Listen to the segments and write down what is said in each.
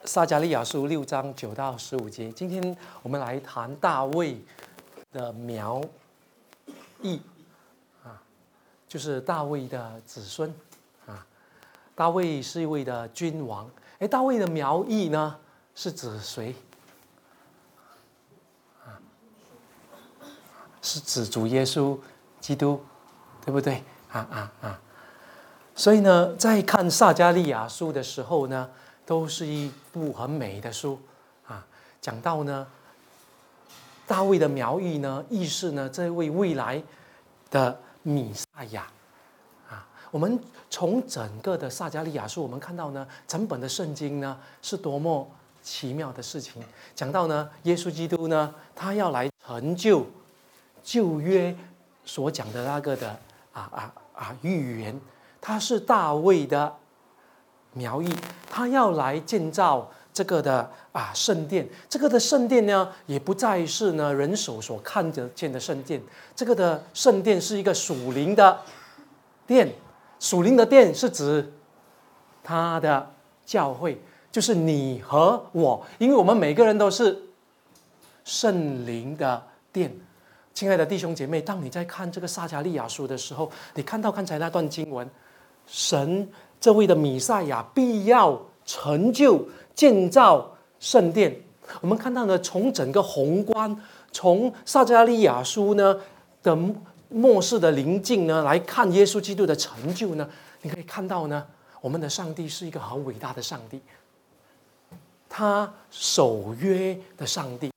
撒迦利亚书6章9到15节。今天我们来谈大卫的苗裔就是大卫的子孙大卫是一位的君王。大卫的苗裔呢是指谁？是指主耶稣基督，对不对？所以呢，在看撒迦利亚书的时候呢，都是一部很美的书讲到呢，大卫的苗裔呢，亦是呢这位未来的弥赛亚我们从整个的撒迦利亚书，我们看到呢，整本的圣经呢是多么奇妙的事情。讲到呢，耶稣基督呢，他要来成就旧约所讲的那个的预言，他是大卫的苗裔，他要来建造这个的圣殿。这个的圣殿呢，也不再是呢人手所看得见的圣殿，这个的圣殿是一个属灵的殿。属灵的殿是指他的教会，就是你和我，因为我们每个人都是圣灵的殿。亲爱的弟兄姐妹，当你在看这个撒迦利亚书的时候，你看到刚才那段经文，神这位的弥赛亚必要成就建造圣殿。我们看到呢，从整个宏观，从撒迦利亚书呢的末世的临近呢，来看耶稣基督的成就呢，你可以看到呢，我们的上帝是一个很伟大的上帝，他守约的上帝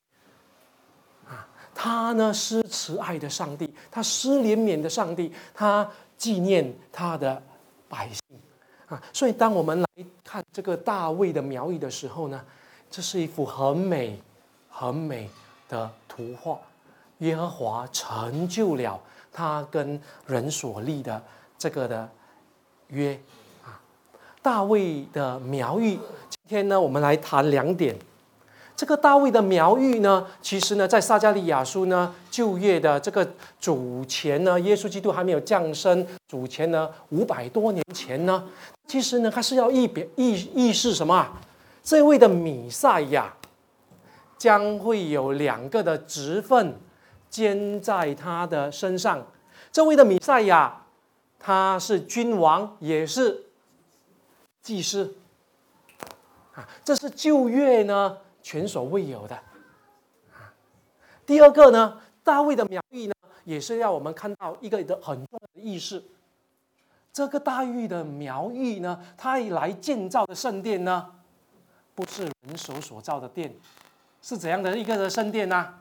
他呢施慈爱的上帝，他施怜悯的上帝，他纪念他的百姓所以当我们来看这个大卫的苗裔的时候呢，这是一幅很美很美的图画。耶和华成就了他跟人所立的这个的约大卫的苗裔，今天呢我们来谈2点。这个大卫的苗裔呢，其实呢在撒迦利亚书呢旧约的这个主前呢，耶稣基督还没有降生，主前呢500多年前呢，其实呢他是要意示什么这位的弥赛亚将会有2个的职分兼在他的身上。这位的弥赛亚他是君王，也是祭司这是旧约呢前所未有的第二个呢，大卫的苗裔呢，也是要我们看到一个很重要的意识。这个大卫的苗裔呢，他来建造的圣殿呢，不是人手所造的殿，是怎样的一个的圣殿呢？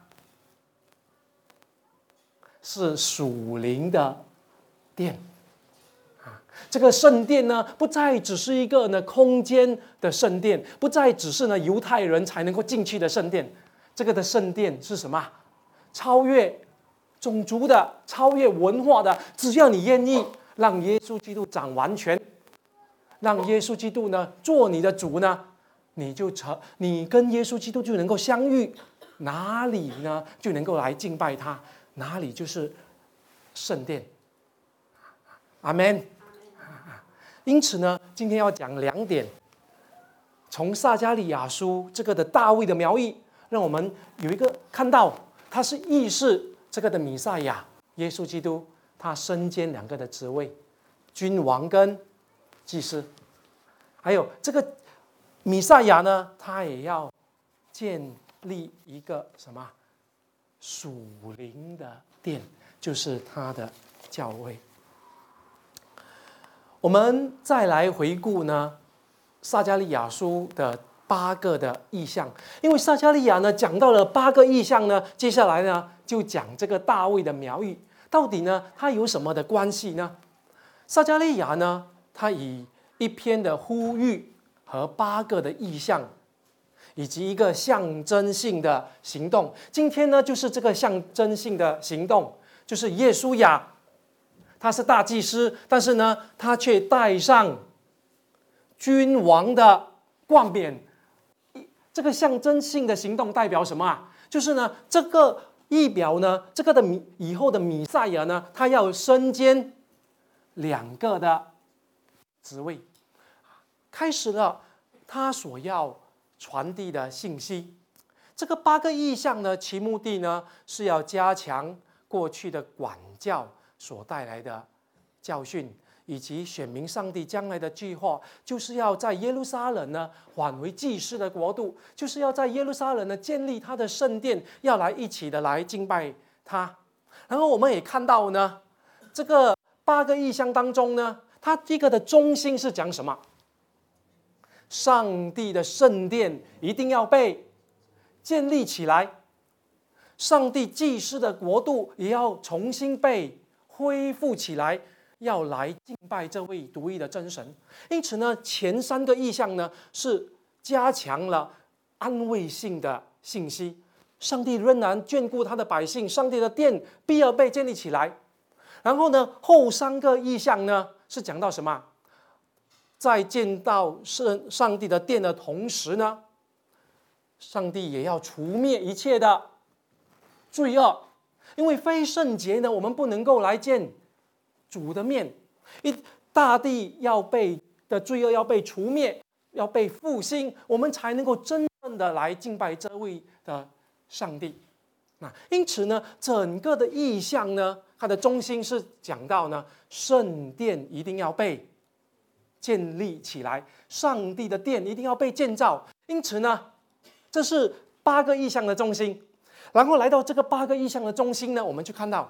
是属灵的殿这个圣殿呢，不再只是一个呢空间的圣殿，不再只是呢犹太人才能够进去的圣殿。这个的圣殿是什么？超越种族的，超越文化的。只要你愿意让耶稣基督掌完全，让耶稣基督呢做你的主呢，你跟耶稣基督就能够相遇，哪里呢就能够来敬拜他，哪里就是圣殿。阿们。因此呢，今天要讲2点，从撒迦利亚书这个的大卫的苗裔，让我们有一个看到他是意示这个的弥赛亚耶稣基督，他身兼2个的职位，君王跟祭司。还有这个弥赛亚呢，他也要建立一个什么属灵的殿，就是他的教会。我们再来回顾呢撒迦利亚书的8个的意象，因为撒迦利亚呢讲到了8个意象呢，接下来呢就讲这个大卫的苗裔，到底呢它有什么的关系呢？撒迦利亚呢，他以一篇的呼吁和8个的意象，以及一个象征性的行动。今天呢就是这个象征性的行动，就是耶稣亚他是大祭司，但是呢他却戴上君王的冠冕。这个象征性的行动代表什么就是呢这个意表呢，这个的以后的弥赛亚呢，他要身兼2个的职位，开始了他所要传递的信息。这个8个异象呢，其目的呢是要加强过去的管教所带来的教训，以及显明上帝将来的计划，就是要在耶路撒冷呢返回祭司的国度，就是要在耶路撒冷呢建立他的圣殿，要来一起的来敬拜他。然后我们也看到呢，这个8个异象当中呢，它这个的中心是讲什么？上帝的圣殿一定要被建立起来，上帝祭司的国度也要重新被恢复起来，要来敬拜这位独一的真神。因此呢，前3个异象呢是加强了安慰性的信息，上帝仍然眷顾他的百姓，上帝的殿必要被建立起来。然后呢，后3个异象呢是讲到什么？在建造上帝的殿的同时呢，上帝也要除灭一切的罪恶，因为非圣洁呢，我们不能够来见主的面。大地的罪恶要被除灭，要被复兴，我们才能够真正的来敬拜这位的上帝。因此呢，整个的意象呢，它的中心是讲到呢，圣殿一定要被建立起来，上帝的殿一定要被建造。因此呢，这是8个异象的中心。然后来到这个8个异象的中心呢，我们就看到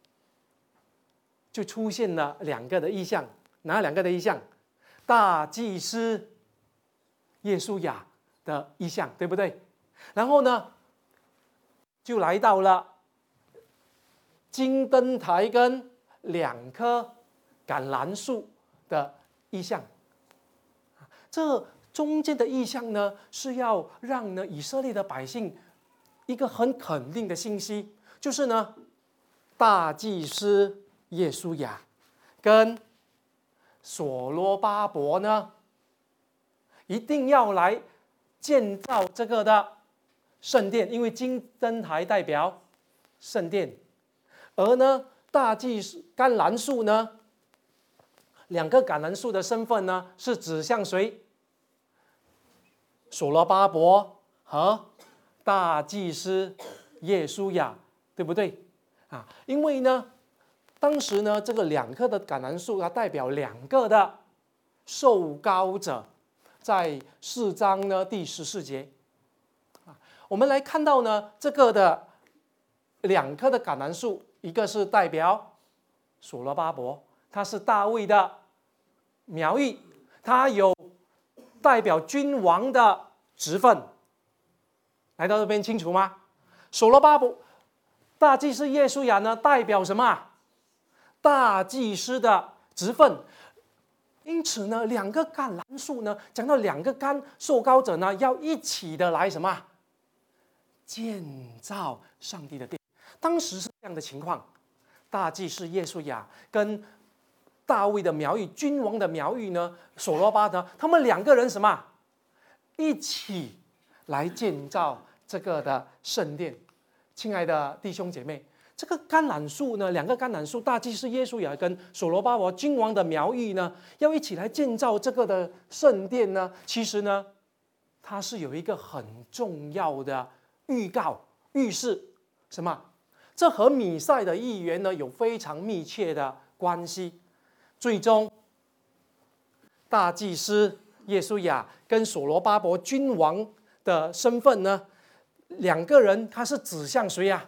就出现了2个的异象。哪2个的异象？大祭司耶稣亚的异象，对不对？然后呢，就来到了金灯台跟2棵橄榄树的异象。这中间的异象呢，是要让呢以色列的百姓一个很肯定的信息，就是呢，大祭司耶稣亚跟所罗巴伯呢，一定要来建造这个的圣殿，因为金灯台代表圣殿，而呢大祭司橄榄树呢，2个橄榄树的身份呢是指向谁？所罗巴伯和大祭司耶稣亚，对不对？因为呢，当时呢，这个2棵的橄榄树，它代表2个的受膏者，在4章呢第14节。我们来看到呢，这个的2棵的橄榄树，一个是代表所罗巴伯，他是大卫的苗裔，他有代表君王的职分。来到这边清楚吗？所罗巴伯大祭司耶稣亚呢，代表什么？大祭司的职分。因此呢，2个橄榄树呢，讲到2个受膏者呢，要一起的来什么？建造上帝的殿。当时是这样的情况，大祭司耶稣亚跟大卫的苗裔、君王的苗裔呢，所罗巴呢，他们2个人什么？一起来建造这个的圣殿。亲爱的弟兄姐妹，这个橄榄树呢，2个橄榄树，大祭司耶稣亚跟所罗巴伯君王的苗裔呢，要一起来建造这个的圣殿呢，其实呢，它是有一个很重要的预示，什么？这和弥赛的预言呢有非常密切的关系。最终，大祭司耶稣亚跟所罗巴伯君王的身份呢，2个人他是指向谁呀？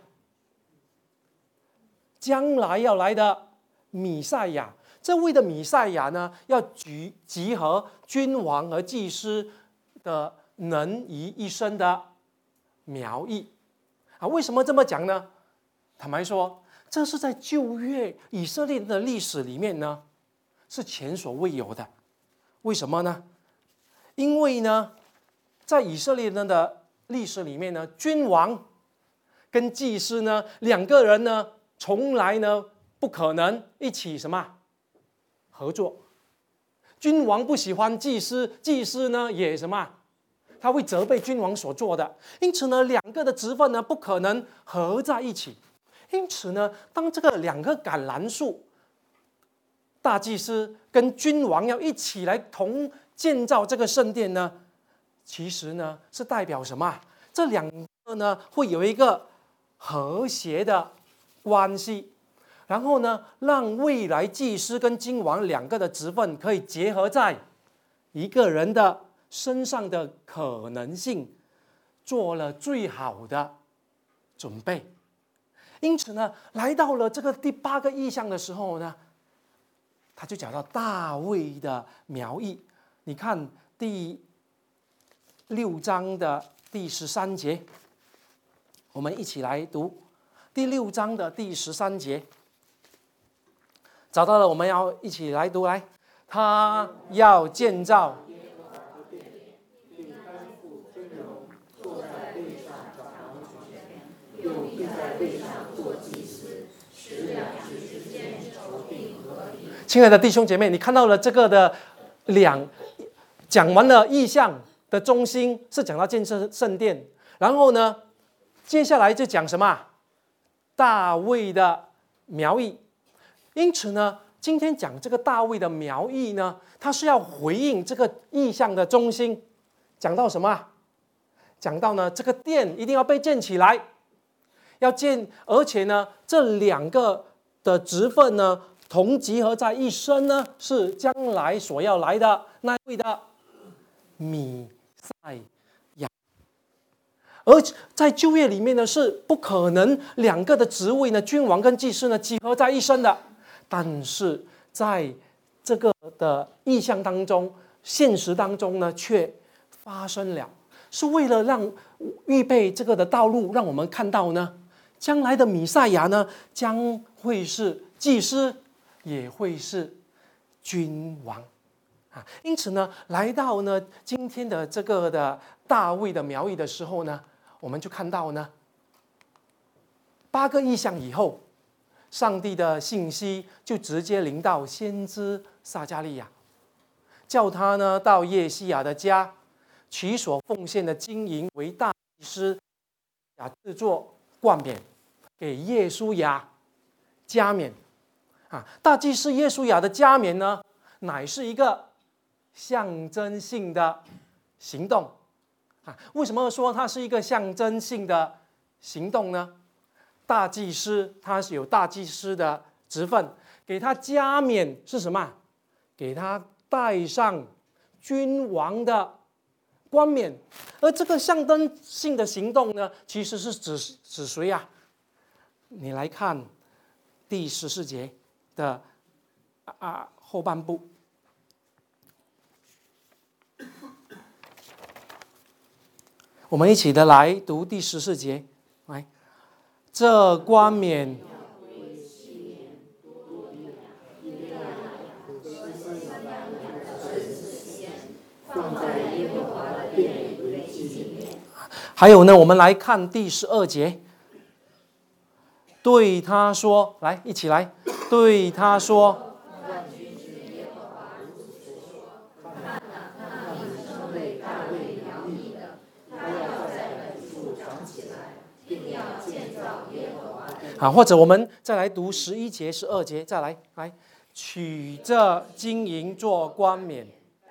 将来要来的弥赛亚。这位的弥赛亚呢，要集合君王和祭司的能于一身的苗裔。为什么这么讲呢？坦白说，这是在旧约以色列的历史里面呢，是前所未有的。为什么呢？因为呢，在以色列人的历史里面呢，君王跟祭司呢2个人呢，从来呢不可能一起什么合作。君王不喜欢祭司，祭司呢也什么，他会责备君王所做的。因此呢，2个的职分呢不可能合在一起。因此呢，当这个2棵橄榄树，大祭司跟君王要一起来同建造这个圣殿呢， 其实呢是代表什么？这两个呢会有一个和谐的关系，然后呢让未来祭司跟君王两个的职分可以结合在一个人的身上的可能性，做了最好的准备。因此呢，来到了这个第8个异象的时候呢，他就讲到大卫的苗裔。你看第6章的第13节，我们一起来读第6章的第13节。找到了，我们要一起来读。来，他要建造。亲爱的弟兄姐妹，你看到了这个的讲完了异象的中心是讲到建设圣殿，然后呢，接下来就讲什么？大卫的苗裔。因此呢，今天讲这个大卫的苗裔呢，他是要回应这个异象的中心，讲到什么？讲到呢，这个殿一定要被建起来，要建，而且呢，这2个的职分呢，同集合在一身呢，是将来所要来的那位的弥赛亚。而在旧约里面呢，是不可能2个的职位呢，君王跟祭司呢，集合在一身的。但是在这个的意象当中，现实当中呢，却发生了，是为了让预备这个的道路，让我们看到呢，将来的弥赛亚呢，将会是祭司，也会是君王啊。因此呢，来到呢今天的这个的大卫的苗裔的时候呢，我们就看到呢8个异象以后，上帝的信息就直接临到先知撒迦利亚，叫他呢到耶西亚的家，取所奉献的金银为大祭司制作冠冕，给耶稣亚加冕啊。大祭司耶稣亚的加冕呢，乃是一个象征性的行动啊。为什么说它是一个象征性的行动呢？大祭司他是有大祭司的职分，给他加冕是什么？给他戴上君王的冠冕。而这个象征性的行动呢，其实是指谁啊？你来看第14节的后半部，我们一起的来读第14节。来，这冠冕还有呢，我们来看第12节，对他说，来，一起来，对他说，或者我们再来读11节、12节，再来，取这金银做冠冕。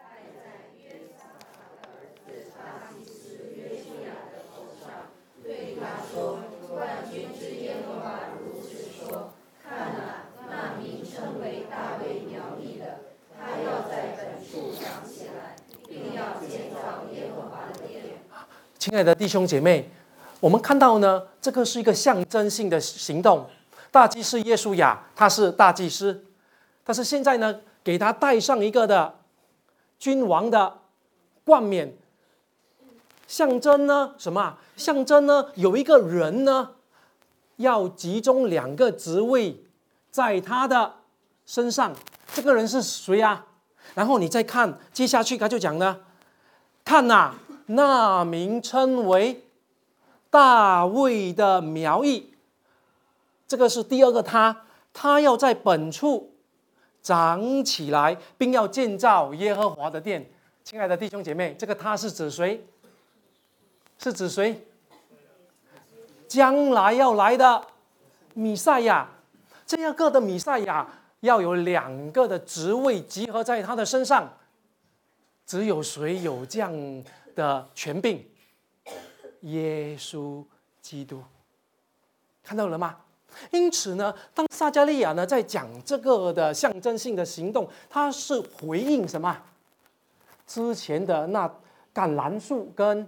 亲爱的弟兄姐妹，我们看到呢，这个是一个象征性的行动。大祭司耶稣亚他是大祭司，但是现在呢，给他戴上一个的君王的冠冕，象征呢什么？象征呢有一个人呢，要集中2个职位在他的身上。这个人是谁啊？然后你再看接下去，他就讲呢，看哪，那名称为大卫的苗裔。这个是第2个他要在本处长起来，并要建造耶和华的殿。亲爱的弟兄姐妹，这个他是指谁？是指谁？将来要来的弥赛亚。这样个的弥赛亚要有2个的职位集合在他的身上。只有谁有这样的权柄，耶稣基督。看到了吗？因此呢，当撒迦利亚呢在讲这个的象征性的行动，他是回应什么？之前的那橄榄树跟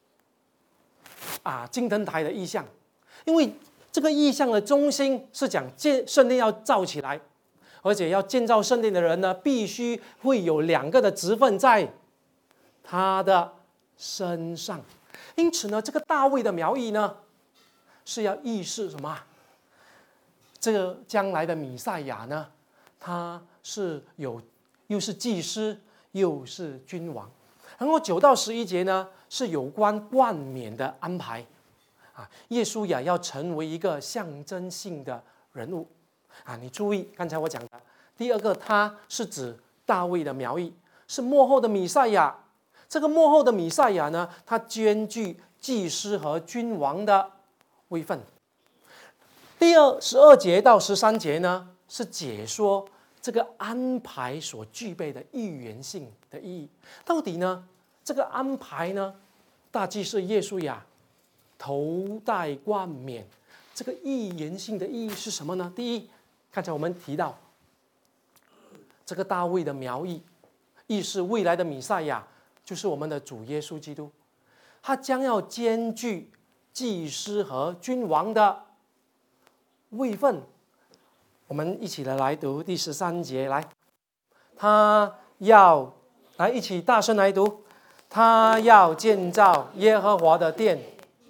金灯台的意象，因为这个意象的中心是讲圣殿要造起来，而且要建造圣殿的人呢，必须会有2个的职分在他的身上。因此呢，这个大卫的苗裔呢，是要预示什么？这个将来的弥赛亚呢，他是又是祭司，又是君王。然后9到11节呢，是有关冠冕的安排。耶稣也要成为一个象征性的人物。你注意刚才我讲的，第2个，他是指大卫的苗裔，是末后的弥赛亚。这个末后的弥赛亚呢，他兼具祭司和君王的位分。第12节到13节呢，是解说这个安排所具备的预言性的意义。到底呢，这个安排呢，大祭司耶稣亚头戴冠冕，这个预言性的意义是什么呢？第一，刚才我们提到这个大卫的苗裔，意是未来的弥赛亚，就是我们的主耶稣基督，他将要兼具祭司和君王的位分。我们一起来读第13节，来，他要来一起大声来读，他要建造耶和华的殿。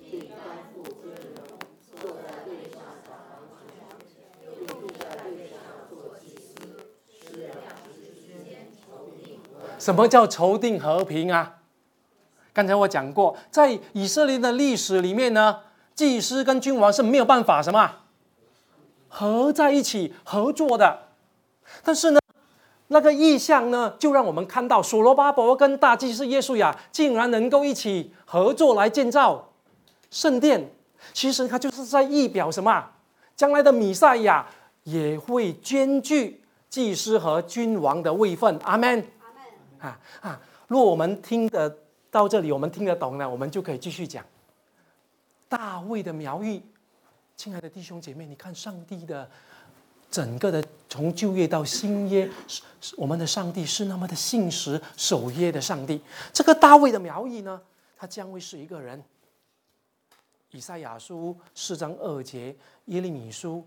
什么叫筹定和平啊？刚才我讲过，在以色列的历史里面呢，祭司跟君王是没有办法什么合在一起合作的。但是呢，那个意象呢，就让我们看到所罗巴伯跟大祭司耶稣亚竟然能够一起合作来建造圣殿。其实他就是在预表什么？将来的弥赛亚也会兼具祭司和君王的位分。阿们。如果我们听得到这里，我们听得懂呢，我们就可以继续讲大卫的苗裔。亲爱的弟兄姐妹，你看上帝的整个的从旧约到新约，我们的上帝是那么的信实守约的上帝。这个大卫的苗裔呢，他将会是一个人。以赛亚书4章2节，耶利米书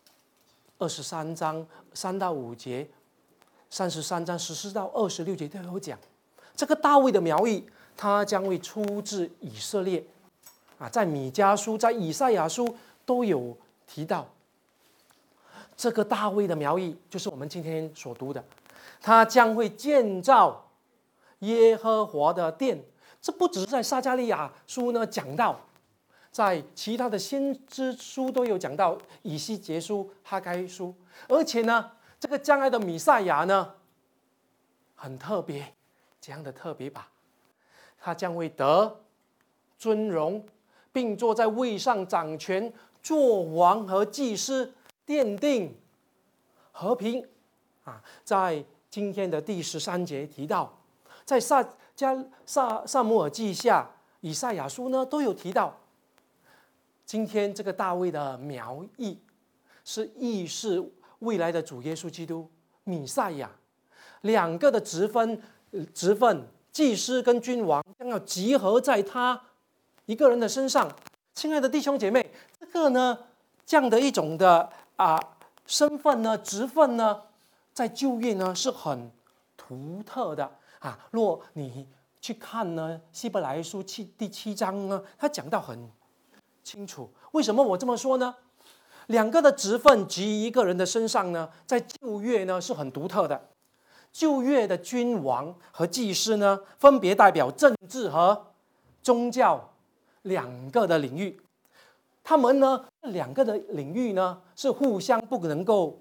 23章3到5节，33章14到26节都有讲，这个大卫的苗裔，他将会出自以色列。在米迦书、在以赛亚书都有提到。这个大卫的苗裔，就是我们今天所读的，他将会建造耶和华的殿。这不只是在撒迦利亚书呢讲到，在其他的先知书都有讲到，以西结书、哈该书，而且呢，这个将来的弥赛亚呢，很特别，怎样的特别吧？他将会得尊荣，并坐在位上掌权，做王和祭司，奠定和平。在今天的第13节提到，在撒母耳记下、以赛亚书呢都有提到。今天这个大卫的苗裔，是预示未来的主耶稣基督弥赛亚2个的职分，祭司跟君王将要集合在他一个人的身上。亲爱的弟兄姐妹，这个呢，这样的一种的身份呢、职分呢，在旧约呢是很独特的。若你去看呢，希伯来书第7章呢，他讲到很清楚。为什么我这么说呢？2个的职分集一个人的身上呢，在旧约呢是很独特的。旧约的君王和祭司呢，分别代表政治和宗教2个的领域。他们呢，2个的领域呢是互相不能够。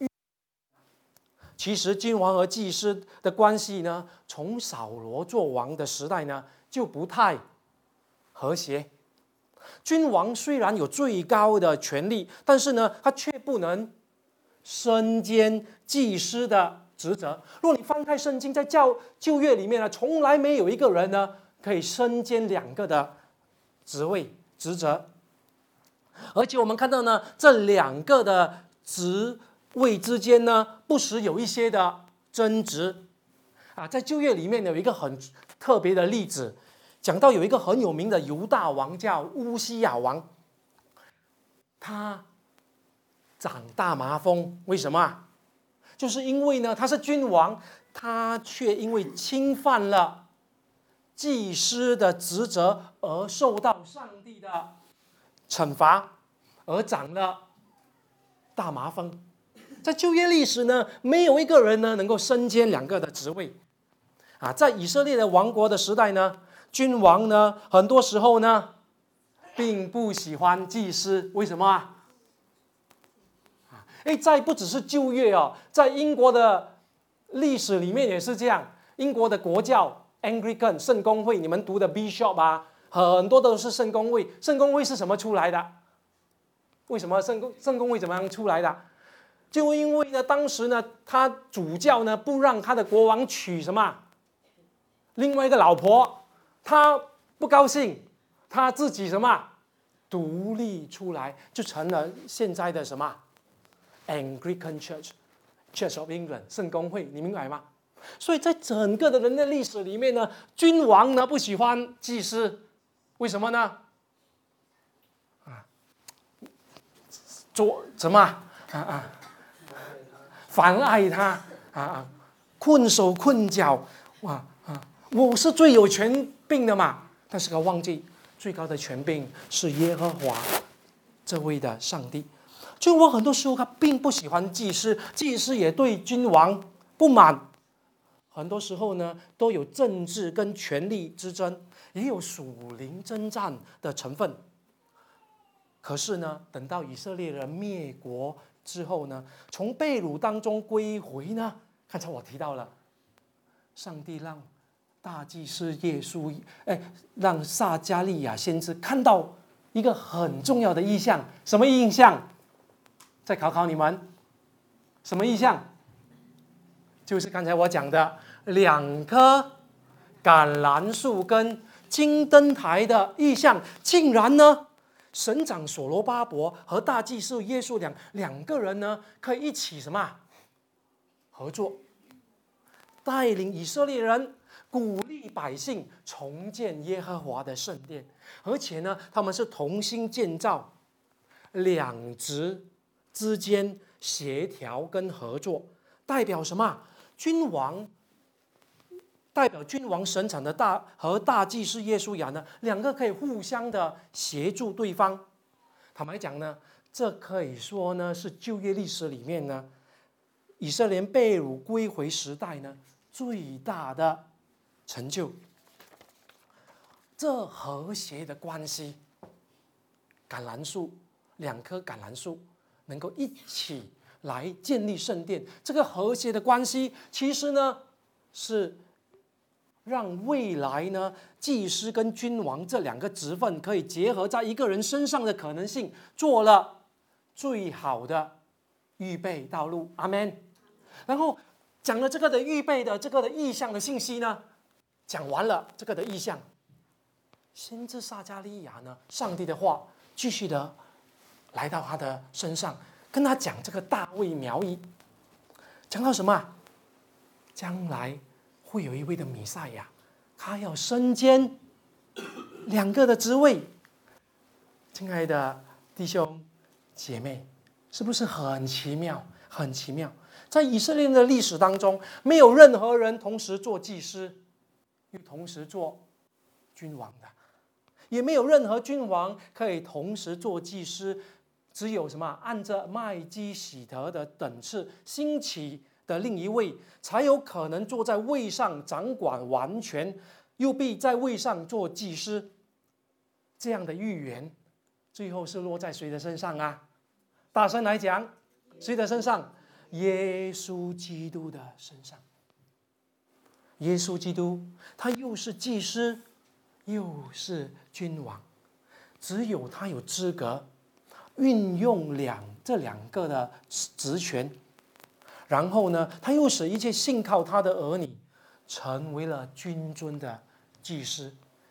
其实君王和祭司的关系呢，从扫罗做王的时代呢就不太和谐。君王虽然有最高的权力，但是呢，他却不能身兼祭司的职责。如果你翻开圣经，在旧约里面呢，从来没有一个人呢可以身兼两个的职责。而且我们看到呢，这两个的职位之间呢，不时有一些的争执啊。在旧约里面有一个很特别的例子，讲到有一个很有名的犹大王叫乌西雅王，他长大麻风，为什么啊？就是因为呢，他是君王，他却因为侵犯了祭司的职责而受到上帝的惩罚，而长了大麻风。在旧约历史呢，没有一个人呢能够身兼两个的职位啊。在以色列的王国的时代呢，君王呢很多时候呢并不喜欢祭司，为什么啊？在不只是旧约哦，在英国的历史里面也是这样。英国的国教 Anglican 圣公会，你们读的 Bishop 啊，很多都是圣公会。圣公会是什么出来的？为什么圣公会怎么样出来的？就因为呢，当时呢，他主教呢不让他的国王娶什么另外一个老婆，他不高兴，他自己什么独立出来，就成了现在的什么Anglican Church of England 圣公会，你明白吗？所以在整个的人类历史里面呢，君王呢不喜欢祭司，为什么呢？做什么妨碍他困手困脚我是最有权柄的嘛。但是他忘记最高的权柄是耶和华这位的上帝。君王很多时候他并不喜欢祭司，祭司也对君王不满。很多时候呢，都有政治跟权力之争，也有属灵征战的成分。可是呢，等到以色列人灭国之后呢，从被掳当中归回呢，刚才我提到了，上帝让大祭司让撒迦利亚先知看到一个很重要的意象。什么意象？再考考你们，什么意象？就是刚才我讲的2棵橄榄树跟金灯台的意象，竟然呢，省长所罗巴伯和大祭司耶稣两个人呢，可以一起什么合作，带领以色列人，鼓励百姓重建耶和华的圣殿，而且呢，他们是同心建造，两职之间协调跟合作，代表什么？代表君王生产的大祭司耶稣亚呢，两个可以互相的协助对方。坦白讲呢，这可以说呢是旧约历史里面呢，以色列被掳归回时代呢最大的成就。这和谐的关系，2棵橄榄树能够一起来建立圣殿，这个和谐的关系，其实呢是让未来呢祭司跟君王这2个职分可以结合在一个人身上的可能性，做了最好的预备道路。阿们。然后讲了这个的预备的这个的意象的信息呢，讲完了这个的意象，先知撒迦利亚呢，上帝的话继续的来到他的身上，跟他讲这个大卫苗裔，讲到什么？将来会有一位的弥赛亚，他要身兼2个的职位。亲爱的弟兄姐妹，是不是很奇妙？很奇妙。在以色列的历史当中，没有任何人同时做祭司，又同时做君王的，也没有任何君王可以同时做祭司。只有什么按着麦基洗德的等次兴起的另一位，才有可能坐在位上掌管完全，又必在位上做祭司。这样的预言，最后是落在谁的身上啊？大声来讲，谁的身上？耶稣基督的身上。耶稣基督，他又是祭司，又是君王，只有他有资格运用这2个的职权，然后呢，他又使一切信靠他的儿女成为了君尊的祭司。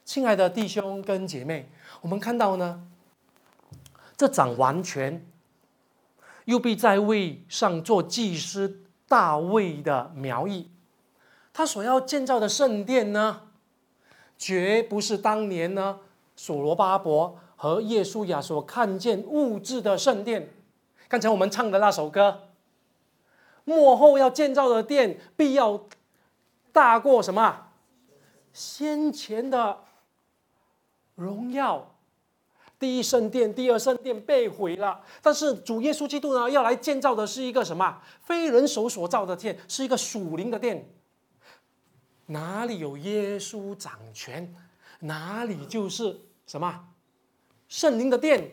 亲爱的弟兄跟姐妹，我们看到呢，这掌完全又必在位上做祭司大卫的苗裔，他所要建造的圣殿呢，绝不是当年呢所罗巴伯和耶稣亚所看见物质的圣殿。刚才我们唱的那首歌，末后要建造的殿必要大过什么？先前的荣耀。第一圣殿、第二圣殿被毁了，但是主耶稣基督呢，要来建造的是一个什么？非人手所造的殿，是一个属灵的殿。哪里有耶稣掌权，哪里就是什么？圣灵的殿。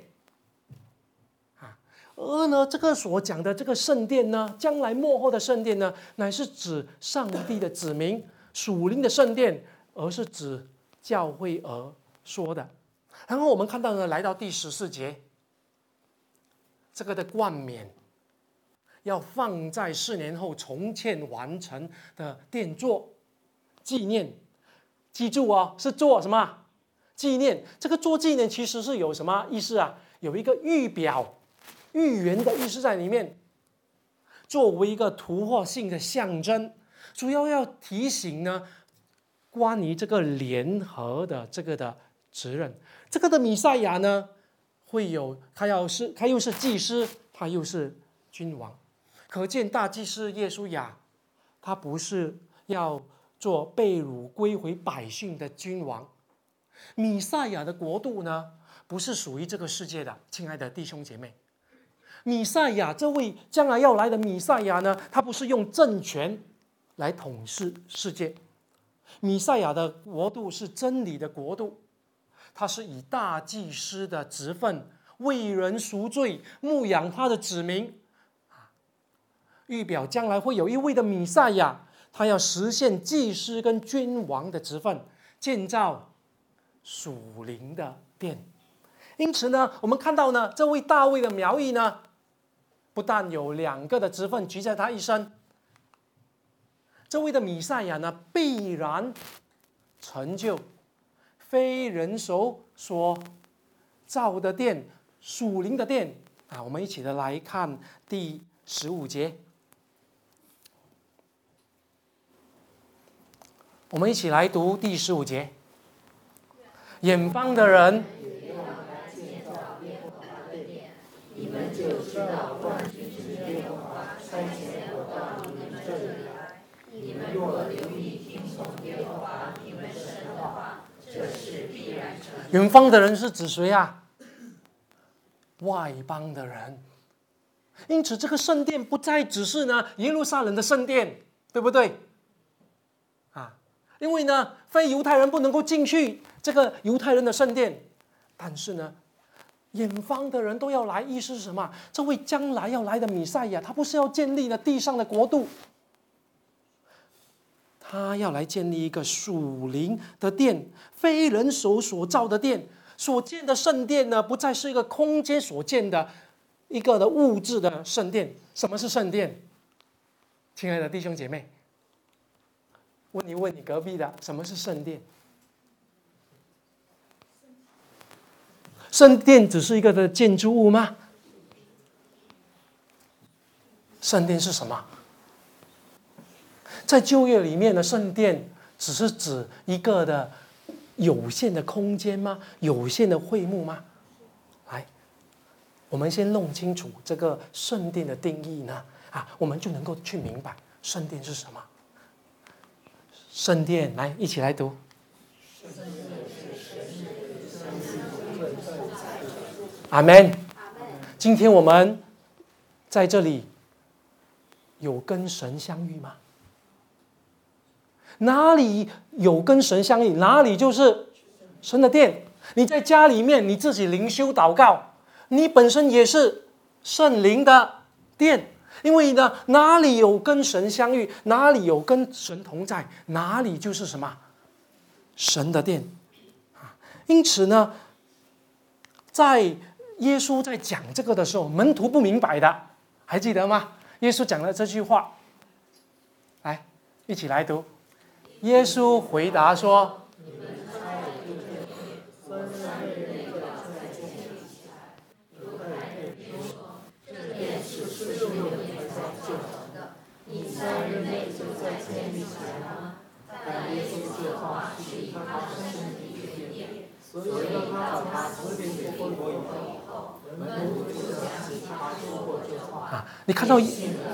而呢，这个所讲的这个圣殿呢，将来末后的圣殿呢，乃是指上帝的子民属灵的圣殿，而是指教会而说的。然后我们看到呢，来到第14节，这个的冠冕要放在4年后重建完成的殿做纪念。记住哦，是做什么？纪念。这个做纪念其实是有什么意思啊？有一个预表、预言的意思在里面，作为一个突破性的象征，主要要提醒呢，关于这个联合的这个的责任。这个的弥赛亚呢，会有他又是祭司，他又是君王。可见大祭司耶稣亚，他不是要做被掳归回百姓的君王。弥赛亚的国度呢，不是属于这个世界的，亲爱的弟兄姐妹。弥赛亚这位将来要来的弥赛亚呢，他不是用政权来统治世界。弥赛亚的国度是真理的国度，他是以大祭司的职分为人赎罪，牧养他的子民，预表将来会有一位的弥赛亚，他要实现祭司跟君王的职分，建造属灵的殿。因此呢，我们看到呢，这位大卫的苗裔呢，不但有2个的职分举在他一身，这位的弥赛亚呢，必然成就非人手所造的殿，属灵的殿啊！我们一起的来看第15节，我们一起来读第15节。远方的人，你们就知道万军之耶和华差遣我到你们这里来。你们若留意听从耶和华你们神的话，这事必然成。远方的人是指谁啊？外邦的人。因此，这个圣殿不再只是呢耶路撒冷的圣殿，对不对？因为呢，非犹太人不能够进去这个犹太人的圣殿，但是呢，远方的人都要来，意思是什么？这位将来要来的弥赛亚，他不是要建立了地上的国度，他要来建立一个属灵的殿，非人手所造的殿。所建的圣殿呢，不再是一个空间所建的一个的物质的圣殿。什么是圣殿？亲爱的弟兄姐妹，问一问你隔壁的，什么是圣殿？圣殿只是一个的建筑物吗？圣殿是什么？在旧约里面的圣殿只是指一个的有限的空间吗？有限的会幕吗？来，我们先弄清楚这个圣殿的定义呢，我们就能够去明白圣殿是什么。圣殿，来，一起来读。阿们。今天我们在这里有跟神相遇吗？哪里有跟神相遇，哪里就是神的殿。你在家里面，你自己灵修祷告，你本身也是圣灵的殿。因为呢，哪里有跟神相遇，哪里有跟神同在，哪里就是什么神的殿。因此呢，在耶稣在讲这个的时候，门徒不明白的，还记得吗？耶稣讲了这句话，来，一起来读。耶稣回答说： 你看到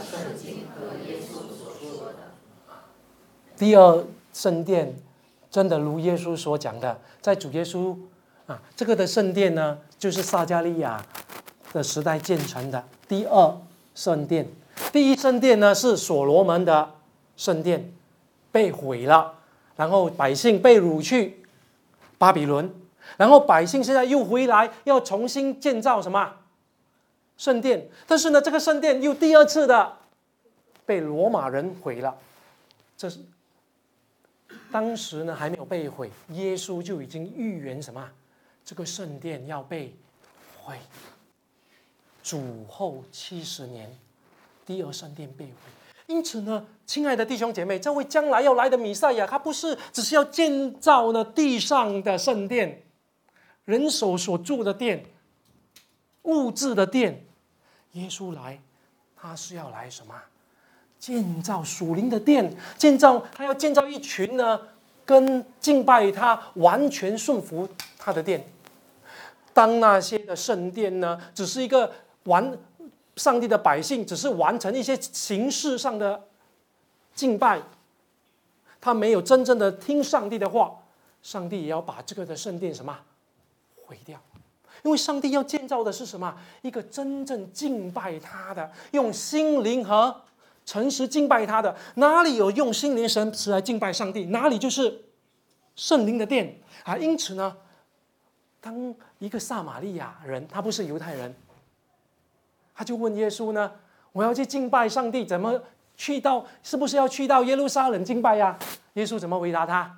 第二圣殿真的如耶稣所讲的，在主耶稣这个的圣殿呢，就是撒迦利亚的时代建成的第二圣殿。第一圣殿呢是所罗门的圣殿，被毁了，然后百姓被掳去巴比伦，然后百姓现在又回来，要重新建造什么圣殿？但是呢，这个圣殿又第二次的被罗马人毁了。这是当时呢还没有被毁，耶稣就已经预言什么？这个圣殿要被毁，主后70年，第二圣殿被毁。因此呢，亲爱的弟兄姐妹，这位将来要来的弥赛亚，他不是只是要建造呢地上的圣殿，人手所住的殿，物质的殿。耶稣来，他是要来什么？建造属灵的殿，他要建造一群呢，跟敬拜他完全顺服他的殿。当那些的圣殿呢，只是一个上帝的百姓，只是完成一些形式上的敬拜，他没有真正的听上帝的话，上帝也要把这个的圣殿什么毁掉。因为上帝要建造的是什么？一个真正敬拜他的，用心灵和诚实敬拜他的。哪里有用心灵诚实来敬拜上帝，哪里就是圣灵的殿啊！因此呢，当一个撒玛利亚人，他不是犹太人，他就问耶稣呢：“我要去敬拜上帝，怎么是不是要去到耶路撒冷敬拜呀？”耶稣怎么回答他？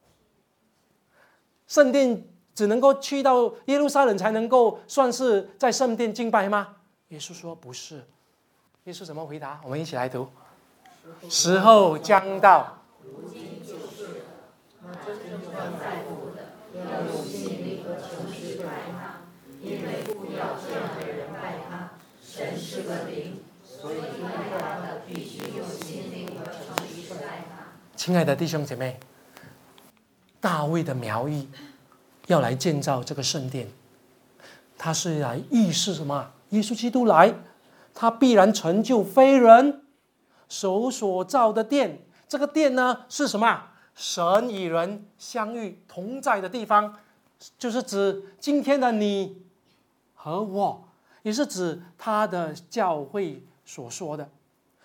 圣殿只能够去到耶路撒冷才能够算是在圣殿敬拜吗？耶稣说不是。耶稣怎么回答？我们一起来读：时候将到，如今就是了。那真正在乎的，要用心灵和诚实拜他，因为不要这样的人拜他。神是个灵，所以拜他的必须用心灵和诚实拜他。亲爱的弟兄姐妹，大卫的苗裔要来建造这个圣殿，他是来预示什么？耶稣基督来，他必然成就非人手所造的殿。这个殿呢是什么？神与人相遇同在的地方，就是指今天的你和我，也是指他的教会所说的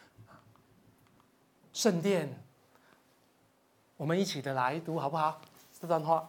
圣殿。我们一起的来读好不好？这段话。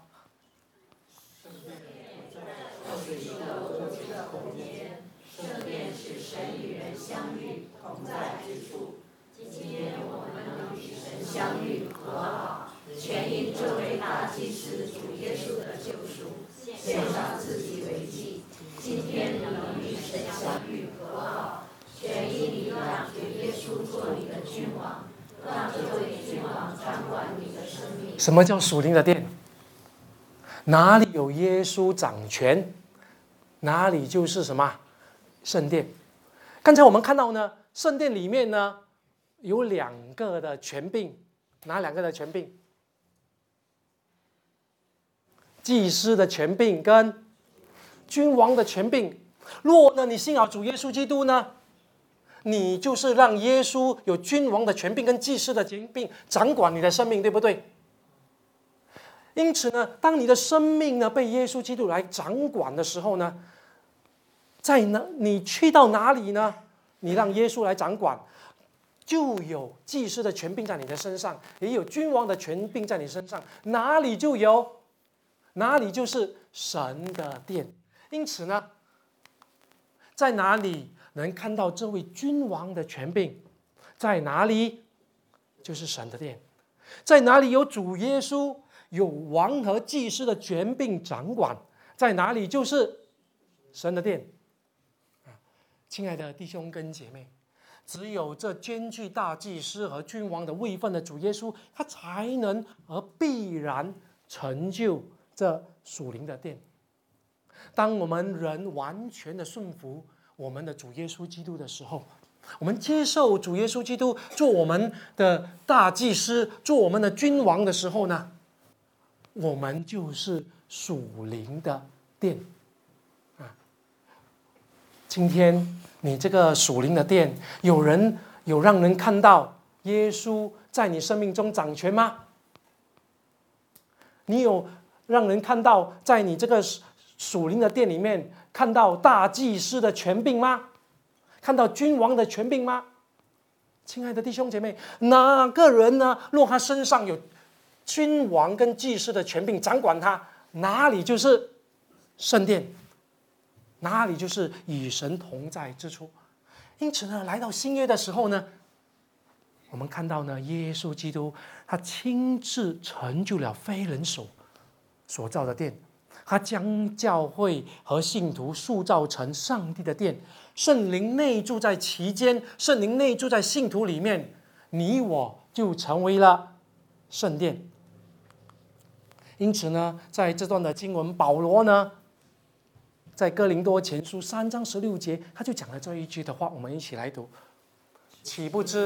是一个无尽的空间，圣殿是神与人相遇同在之处。今天我们能与神相遇和好，全因这位大祭司主耶稣的救赎，献上自己为祭。今天能与神相遇和好，全因你让主耶稣做你的君王，让这位君王掌管你的生命。什么叫属灵的殿？哪里有耶稣掌权，哪里就是什么圣殿。刚才我们看到呢，圣殿里面呢有2个的权柄，哪2个的权柄？祭司的权柄跟君王的权柄。若呢你信仰主耶稣基督呢，你就是让耶稣有君王的权柄跟祭司的权柄掌管你的生命，对不对？因此呢，当你的生命呢被耶稣基督来掌管的时候呢，你去到哪里呢？你让耶稣来掌管，就有祭司的权柄在你的身上，也有君王的权柄在你身上，哪里就是神的殿。因此呢，在哪里能看到这位君王的权柄，在哪里就是神的殿。在哪里有主耶稣有王和祭司的权柄掌管，在哪里就是神的殿。亲爱的弟兄跟姐妹，只有这兼具大祭司和君王的位分的主耶稣，他才能而必然成就这属灵的殿。当我们人完全的顺服我们的主耶稣基督的时候，我们接受主耶稣基督做我们的大祭司，做我们的君王的时候呢，我们就是属灵的殿。 今天你这个属灵的殿，有让人看到耶稣在你生命中掌权吗？你有让人看到在你这个属灵的殿里面看到大祭司的权柄吗？看到君王的权柄吗？亲爱的弟兄姐妹，哪个人呢？若他身上有君王跟祭司的权柄掌管他，哪里就是圣殿，哪里就是与神同在之处。因此呢，来到新约的时候呢，我们看到呢，耶稣基督他亲自成就了非人手所造的殿，他将教会和信徒塑造成上帝的殿，圣灵内住在其间，圣灵内住在信徒里面，你我就成为了圣殿。因此呢，在这段的经文，保罗呢，在哥林多前书3章16节，他就讲了这一句的话，我们一起来读：岂不知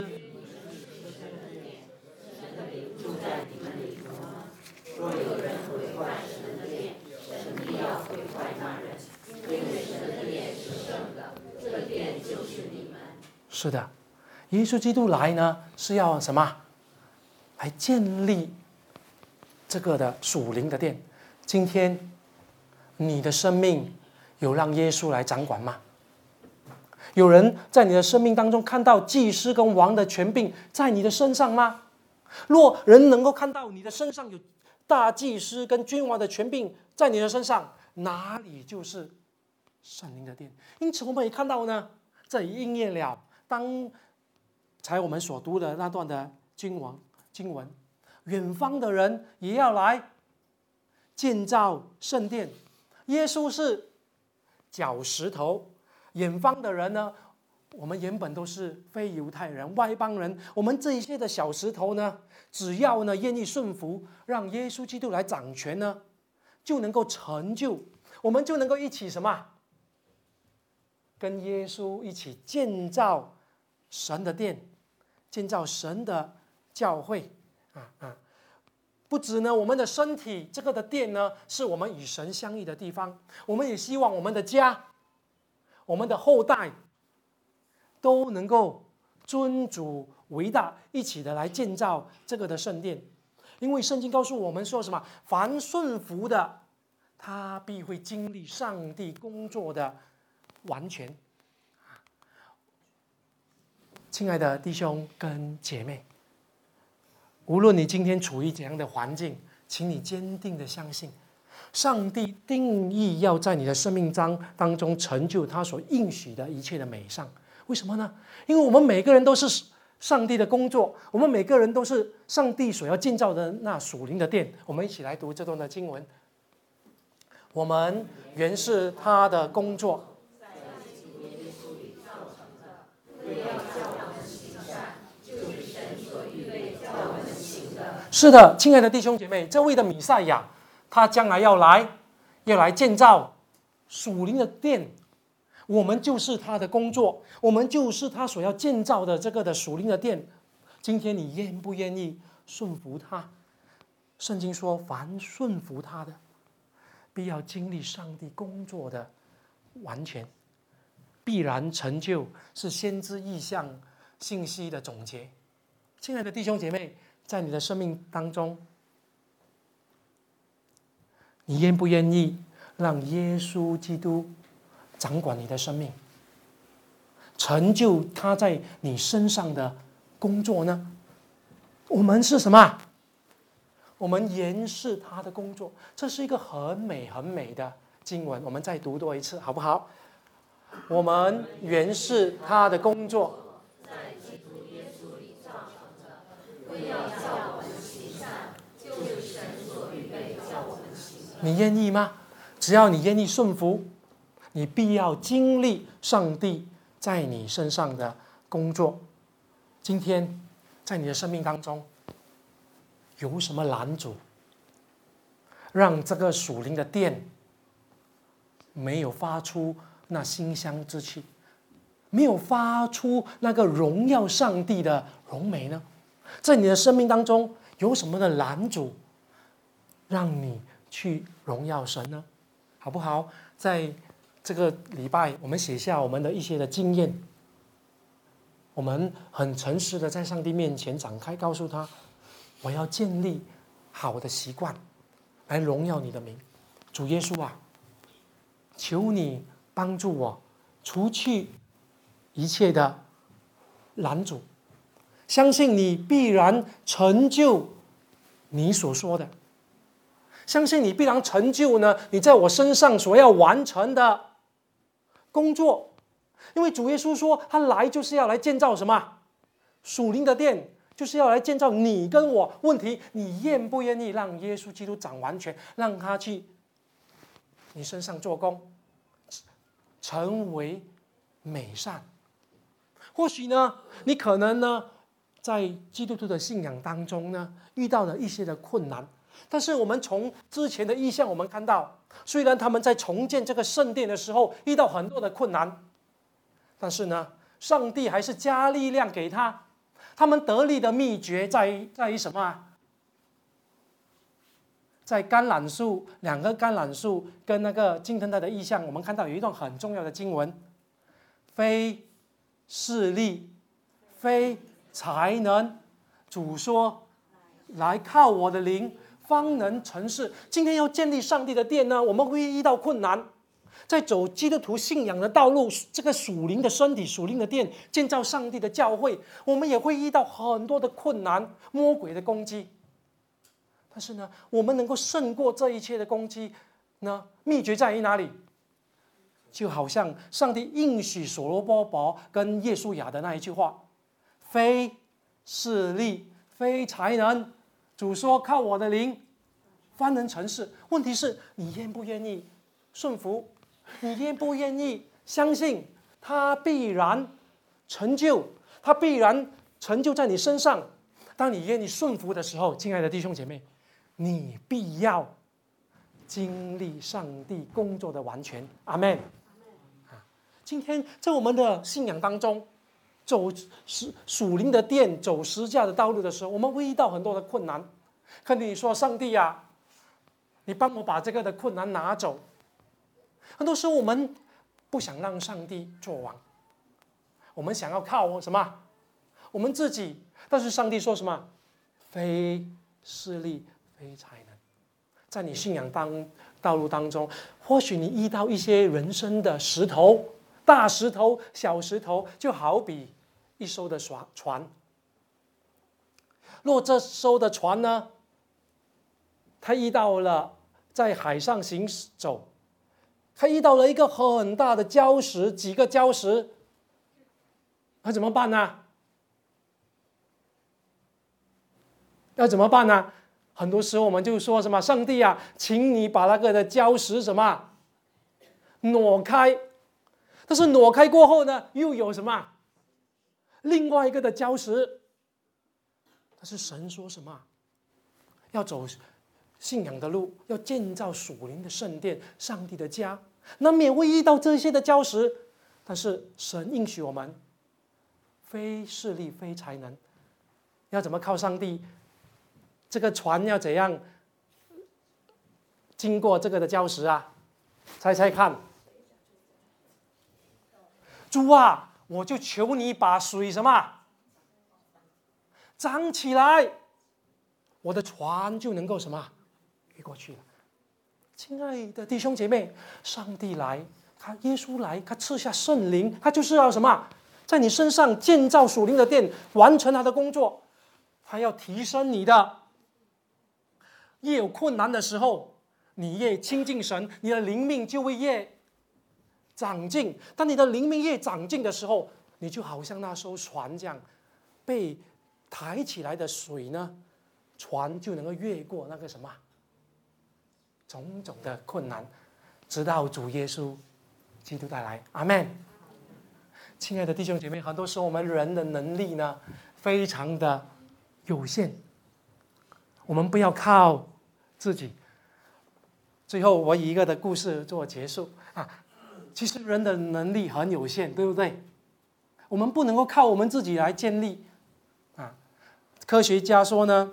若有人毁坏神的殿，神必要毁坏那人，因为神的殿是圣的，这殿就是你们。是的，耶稣基督来呢，是要什么？来建立这个的属灵的殿。今天你的生命有让耶稣来掌管吗？有人在你的生命当中看到祭司跟王的权柄在你的身上吗？若人能够看到你的身上有大祭司跟君王的权柄在你的身上，哪里就是圣灵的殿。因此我们也看到呢，这里应验了当才我们所读的那段的经文，远方的人也要来建造圣殿。耶稣是脚石头，远方的人呢，我们原本都是非犹太人、外邦人，我们这一些的小石头呢，只要呢愿意顺服，让耶稣基督来掌权呢，就能够成就，我们就能够一起什么？跟耶稣一起建造神的殿，建造神的教会不止呢，我们的身体这个的殿呢，是我们与神相遇的地方。我们也希望我们的家、我们的后代都能够尊主为大，一起的来建造这个的圣殿。因为圣经告诉我们说什么？凡顺服的，他必会经历上帝工作的完全。亲爱的弟兄跟姐妹，无论你今天处于怎样的环境，请你坚定的相信，上帝定义要在你的生命当中成就他所应许的一切的美善。为什么呢？因为我们每个人都是上帝的工作，我们每个人都是上帝所要建造的那属灵的殿。我们一起来读这段的经文：我们原是他的工作，是的，亲爱的弟兄姐妹，这位的弥赛亚，他将来要来建造属灵的殿，我们就是他的工作，我们就是他所要建造的这个的属灵的殿。今天你愿不愿意顺服他？圣经说，凡顺服他的，必要经历上帝工作的完全，必然成就，是先知异象信息的总结。亲爱的弟兄姐妹，在你的生命当中，你愿不愿意让耶稣基督掌管你的生命，成就他在你身上的工作呢？我们是什么？我们原是他的工作。这是一个很美很美的经文，我们再读多一次好不好？我们原是他的工作，在基督耶稣里造成的，为要叫我们行善，就是神所预备叫我们行的。你愿意吗？只要你愿意顺服，你必要经历上帝在你身上的工作。今天在你的生命当中，有什么拦阻，让这个属灵的殿没有发出那馨香之气，没有发出那个荣耀上帝的荣美呢？在你的生命当中有什么的拦阻，让你去荣耀神呢？好不好？在这个礼拜我们写下我们的一些的经验，我们很诚实的在上帝面前展开，告诉他，我要建立好的习惯，来荣耀你的名。主耶稣啊，求你帮助我除去一切的拦阻，相信你必然成就你所说的，相信你必然成就呢你在我身上所要完成的工作。因为主耶稣说他来就是要来建造什么？属灵的殿，就是要来建造你跟我。问题你愿不愿意让耶稣基督长完全，让他去你身上做工，成为美善。或许呢你可能呢在基督徒的信仰当中呢遇到了一些的困难，但是我们从之前的意象我们看到，虽然他们在重建这个圣殿的时候遇到很多的困难，但是呢上帝还是加力量给他。他们得力的秘诀在于什么？在橄榄树，两个橄榄树跟那个金灯台的意象，我们看到有一段很重要的经文：非势力，非才能，主说来靠我的灵，方能成事。今天要建立上帝的殿呢，我们会遇到困难。在走基督徒信仰的道路，这个属灵的身体、属灵的殿，建造上帝的教会，我们也会遇到很多的困难、魔鬼的攻击。但是呢，我们能够胜过这一切的攻击呢，秘诀在于哪里？就好像上帝应许所罗巴伯跟耶稣亚的那一句话：非势力，非才能，主说靠我的灵，方能成事。问题是你愿不愿意顺服？你愿不愿意相信他必然成就？他必然成就在你身上。当你愿意顺服的时候，亲爱的弟兄姐妹，你必要经历上帝工作的完全。阿们。今天在我们的信仰当中，走属灵的殿，走十字架的道路的时候，我们会遇到很多的困难。可你说上帝啊，你帮我把这个的困难拿走。很多时候我们不想让上帝做王，我们想要靠什么？我们自己。但是上帝说什么？非势力，非才能。在你信仰道路当中，或许你遇到一些人生的石头，大石头、小石头，就好比一艘的船。若这艘的船呢，它遇到了在海上行走，他遇到了一个很大的礁石，几个礁石，那怎么办呢？要怎么办呢？很多时候我们就说什么：上帝啊，请你把那个的礁石什么挪开。但是挪开过后呢，又有什么另外一个的礁石？但是神说什么？要走信仰的路，要建造属灵的圣殿，上帝的家，难免会遇到这些的礁石。但是神应许我们，非势力，非才能。要怎么靠上帝？这个船要怎样经过这个的礁石啊？猜猜看。主啊，我就求你把水什么涨起来，我的船就能够什么越过去了。亲爱的弟兄姐妹，上帝来，耶稣来，他赐下圣灵，他就是要什么？在你身上建造属灵的殿，完成他的工作。他要提升你的，越有困难的时候，你越亲近神，你的灵命就会越长进。当你的灵命越长进的时候，你就好像那艘船这样，被抬起来的水呢，船就能够越过那个什么种种的困难，直到主耶稣基督带来。阿们。亲爱的弟兄姐妹，很多时候我们人的能力呢，非常的有限，我们不要靠自己。最后我以一个的故事做结束啊。其实人的能力很有限，对不对？我们不能够靠我们自己来建立啊。科学家说呢，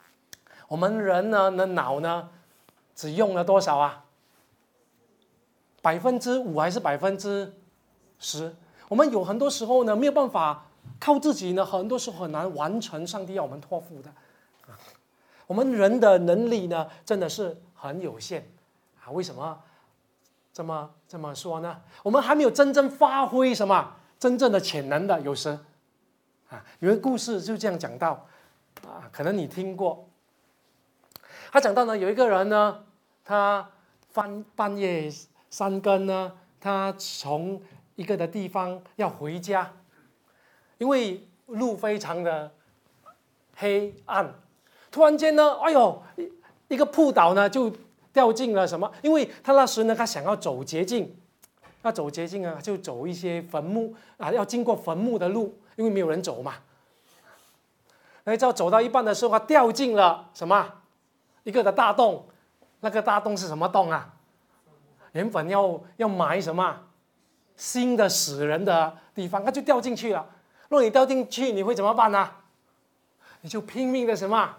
我们人呢的脑呢，只用了多少啊 5%还是10%？我们有很多时候呢，没有办法靠自己呢，很多时候很难完成上帝要我们托付的。我们人的能力呢，真的是很有限啊。为什么这么说呢？我们还没有真正发挥什么真正的潜能的，有时啊，有个故事就这样讲到啊，可能你听过。他讲到呢，有一个人呢，他半夜3更呢，他从一个的地方要回家，因为路非常的黑暗。突然间呢，哎呦，一个扑倒呢，就掉进了什么？因为他那时呢，他想要走捷径，就走一些坟墓啊，要经过坟墓的路，因为没有人走嘛。然后走到一半的时候，他掉进了什么？一个的大洞。那个大洞是什么洞啊？原本要埋什么新的死人的地方，他就掉进去了。如果你掉进去，你会怎么办呢？你就拼命的什么？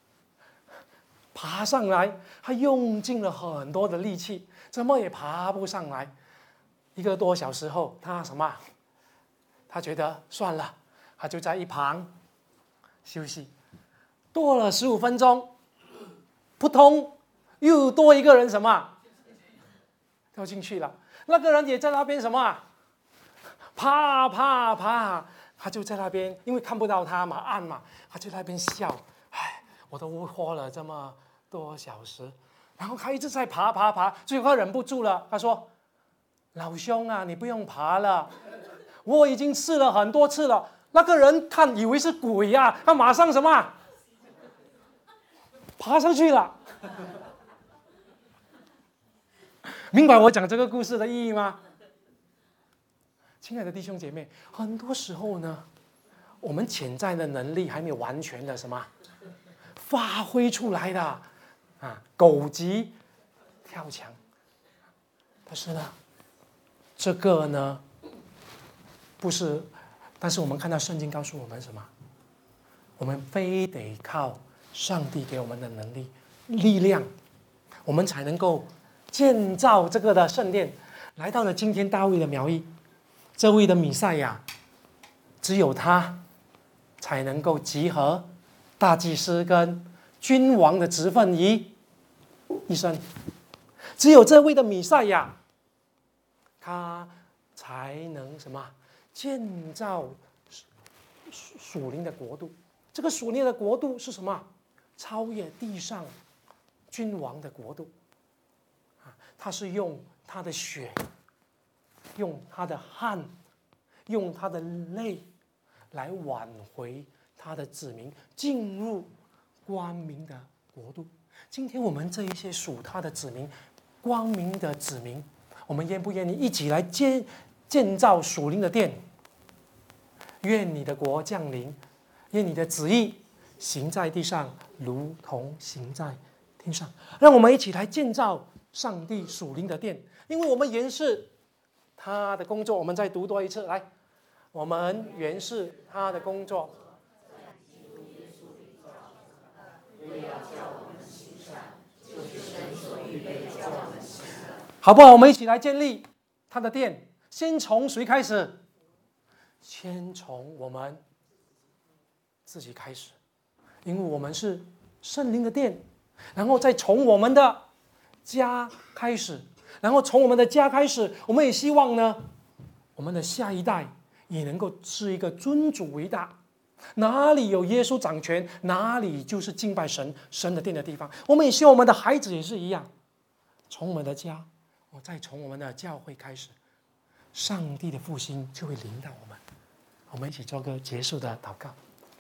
爬上来，他用尽了很多的力气，怎么也爬不上来。1个多小时后，他什么？他觉得算了，他就在一旁休息。多了15分钟，扑通，又多一个人什么？掉进去了。那个人也在那边什么？爬，他就在那边，因为看不到他嘛，暗嘛，他就在那边笑。唉，我都花了这么多小时，然后他一直在爬，最后他忍不住了，他说：“老兄啊，你不用爬了，我已经试了很多次了。”那个人看以为是鬼啊，他马上什么？爬上去了。明白我讲这个故事的意义吗？亲爱的弟兄姐妹，很多时候呢，我们潜在的能力还没有完全的什么发挥出来的啊，狗急跳墙。但是呢，这个呢不是，但是我们看到圣经告诉我们什么？我们非得靠上帝给我们的能力、力量，我们才能够建造这个的圣殿。来到了今天大卫的苗裔，这位的弥赛亚，只有他才能够集合大祭司跟君王的职分于一身。只有这位的弥赛亚，他才能什么建造属灵的国度。这个属灵的国度是什么？超越地上君王的国度。他是用他的血，用他的汗，用他的泪来挽回他的子民进入光明的国度。今天我们这一些属他的子民，光明的子民，我们愿不愿意一起来建造属灵的殿？愿你的国降临，愿你的旨意行在地上，如同行在天上。让我们一起来建造上帝属灵的殿，因为我们原是他的工作。我们再读多一次，来，我们原是他的工作，好不好？我们一起来建立他的殿。先从谁开始？先从我们自己开始，因为我们是圣灵的殿，然后再从我们的家开始，然后从我们的家开始，我们也希望呢，我们的下一代也能够是一个尊主为大。哪里有耶稣掌权，哪里就是敬拜神的殿的地方。我们也希望我们的孩子也是一样，从我们的家，再从我们的教会开始，上帝的复兴就会临到我们。我们一起做个结束的祷告。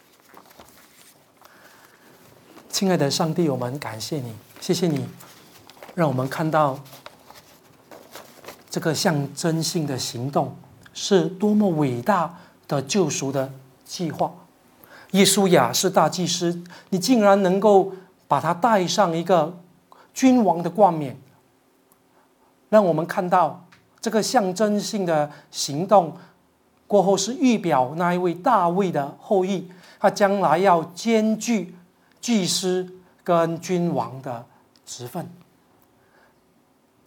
亲爱的上帝，我们感谢你，谢谢你让我们看到这个象征性的行动是多么伟大的救赎的计划。耶稣亚是大祭司，你竟然能够把他戴上一个君王的冠冕，让我们看到这个象征性的行动过后是预表那一位大卫的后裔，他将来要兼具祭司跟君王的职分。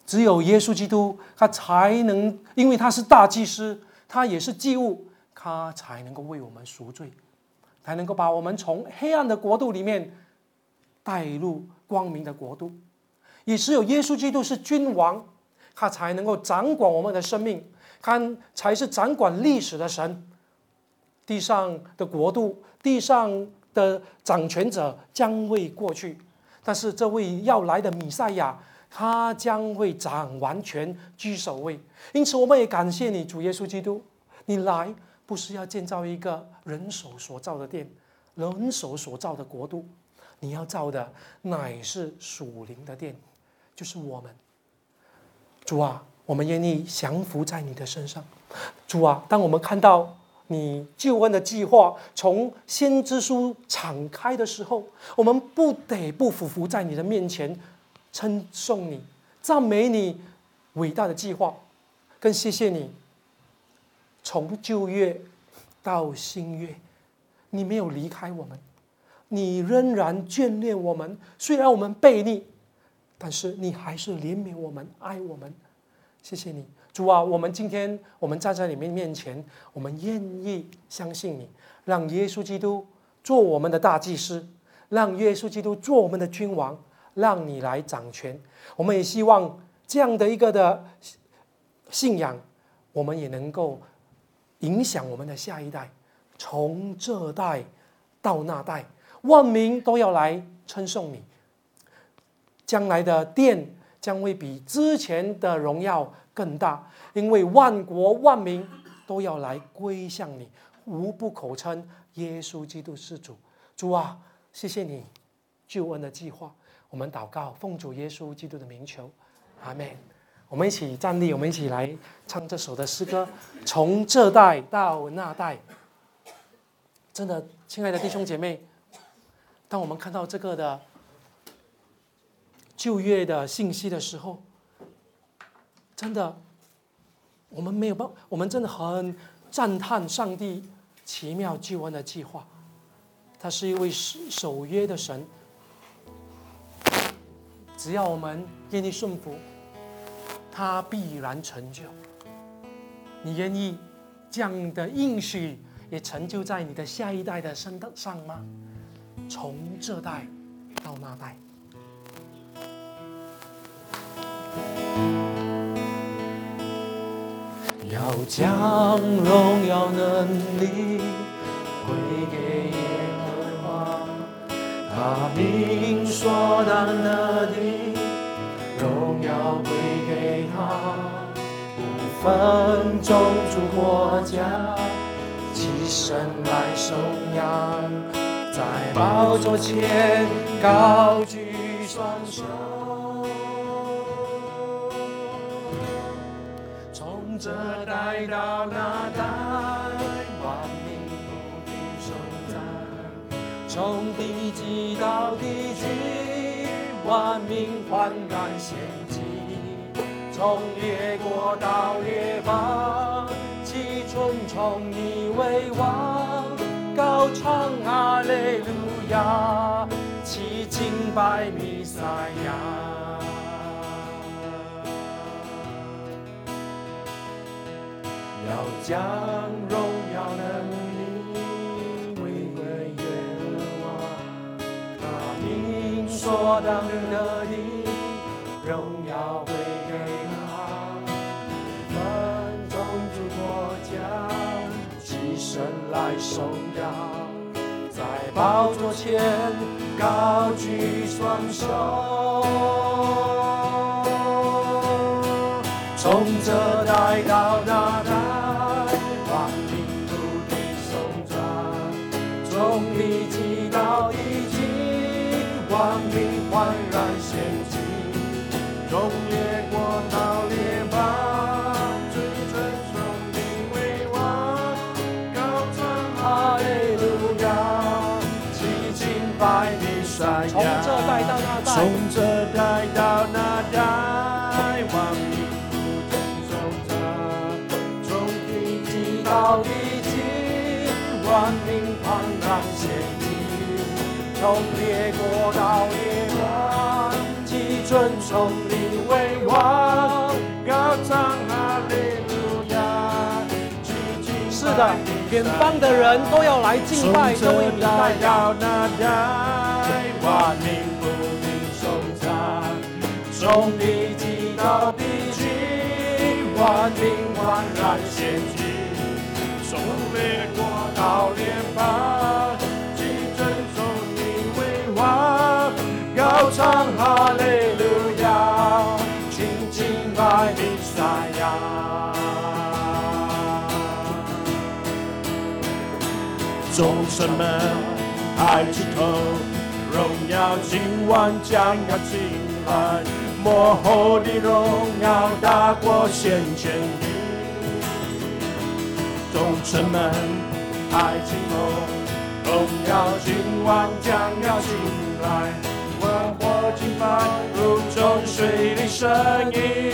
只有耶稣基督，他才能，因为他是大祭司，他也是祭物，他才能够为我们赎罪，才能够把我们从黑暗的国度里面带入光明的国度。也只有耶稣基督是君王，他才能够掌管我们的生命，他才是掌管历史的神。地上的国度，地上的掌权者将会过去，但是这位要来的弥赛亚，他将会掌完全，居首位。因此我们也感谢你，主耶稣基督，你来不是要建造一个人手所造的殿，人手所造的国度，你要造的乃是属灵的殿，就是我们。主啊，我们愿意降服在你的身上。主啊，当我们看到你救恩的计划从先知书敞开的时候，我们不得不俯伏在你的面前，称颂你，赞美你伟大的计划，更谢谢你从旧约到新约，你没有离开我们，你仍然眷恋我们。虽然我们悖逆，但是你还是怜悯我们，爱我们。谢谢你，主啊！我们今天站在你们面前，我们愿意相信你，让耶稣基督做我们的大祭司，让耶稣基督做我们的君王，让你来掌权。我们也希望这样的一个的信仰，我们也能够影响我们的下一代，从这代到那代，万民都要来称颂你。将来的殿将会比之前的荣耀更大，因为万国万民都要来归向你，无不口称耶稣基督是主。主啊，谢谢你救恩的计划，我们祷告，奉主耶稣基督的名求，阿们。我们一起站立，我们一起来唱这首的诗歌，从这代到那代。真的，亲爱的弟兄姐妹，当我们看到这个的旧约的信息的时候，真的，我们没有办法，我们真的很赞叹上帝奇妙救恩的计划。他是一位守约的神，只要我们愿意顺服，他必然成就。你愿意这样的应许也成就在你的下一代的身上吗？从这代到那代。要将荣耀能力归给耶和华，他名所当得的荣耀归给他，不分种族国家，齐声来颂扬，在宝座前高举双手。从这代到那代，万民不停颂赞；从地极到地极，万民欢然献祭；从列国到列邦，齐尊崇你为王，高唱哈利路亚，齐敬拜弥赛亚。要将荣耀能力归给耶和华，他名所当得的荣耀归给他，分种族国家，齐声来颂扬，在宝座前高举双手，从这代到那代，从地极到地极，万民欢然献祭；从列国到列邦，最尊崇你为王，高唱哈利路亚，齐敬拜弥赛亚。从这代到那代，从这代到那代，万民不停颂赞；从地极到地极，万民欢然献祭，从列国到列邦，齐尊崇你为王， 的，远方的人都要来敬拜，都为你代表。 那代，万民不停颂赞，从地极到地极，万民万然献祭，从列国到列邦，齐尊崇你为王，高唱哈利路亚，亲敬拜弥赛亚。众神们，抬起头，荣耀今晚将要进来，幕后的荣耀大过先前的。众神们，抬起头，荣耀今晚将要进来，万火敬拜如众水的声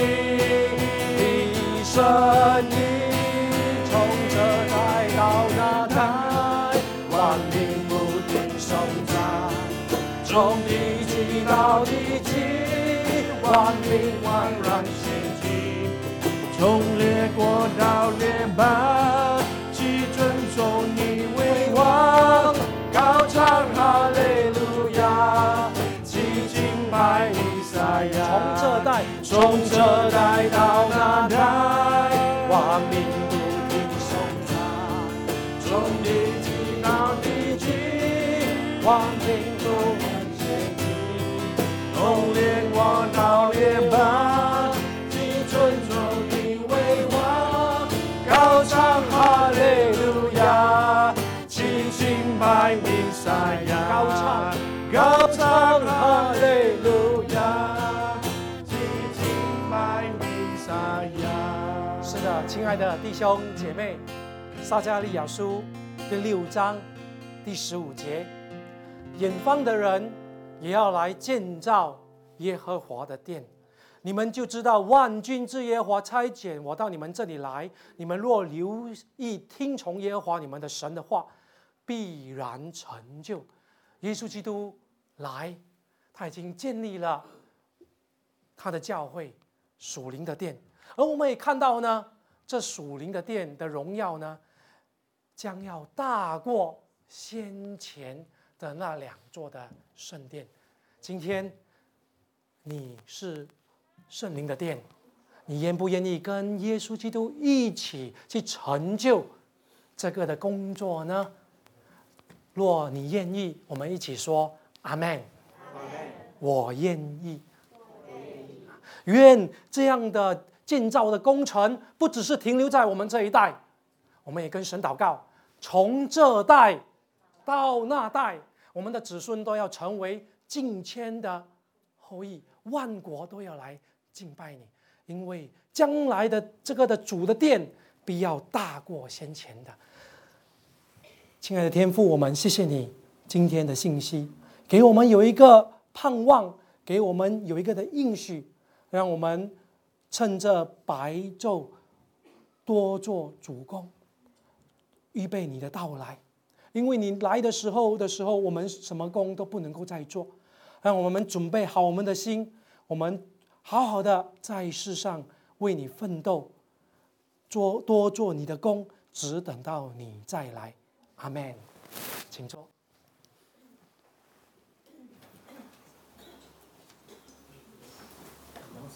音，从这代到那代，万民不停颂赞，从地极到地极，万民万然献祭，从列国到列邦，齐尊崇你为王，高唱哈利路亚，齐敬拜弥赛亚。从这代到那代，万民不停颂赞，从地极到地极，万民不停献祭，从列国到列邦，齐尊崇你为王，高唱哈利路亚，齐敬拜弥赛亚，高唱哈利路亚，齐敬拜弥赛亚。 是的，亲爱的弟兄姐妹，撒迦利亚书第6章第15节，远方的人也要来建造耶和华的殿，你们就知道万军之耶和华差遣我到你们这里来。你们若留意听从耶和华你们的神的话，必然成就。耶稣基督来，他已经建立了他的教会属灵的殿，而我们也看到呢，这属灵的殿的荣耀呢，将要大过先前的那2座的圣殿。今天你是圣灵的殿，你愿不愿意跟耶稣基督一起去成就这个的工作呢？若你愿意，我们一起说阿们。我愿意。愿这样的建造的工程不只是停留在我们这一代，我们也跟神祷告，从这代到那代，我们的子孙都要成为敬虔的后裔，万国都要来敬拜你，因为将来的这个的主的殿必要大过先前的。亲爱的天父，我们谢谢你今天的信息，给我们有一个盼望，给我们有一个的应许，让我们趁着白昼多做主工，预备你的到来。因为你来的时候，我们什么工都不能够再做，让我们准备好我们的心，我们好好的在世上为你奋斗，多做你的工，只等到你再来。阿们。请坐。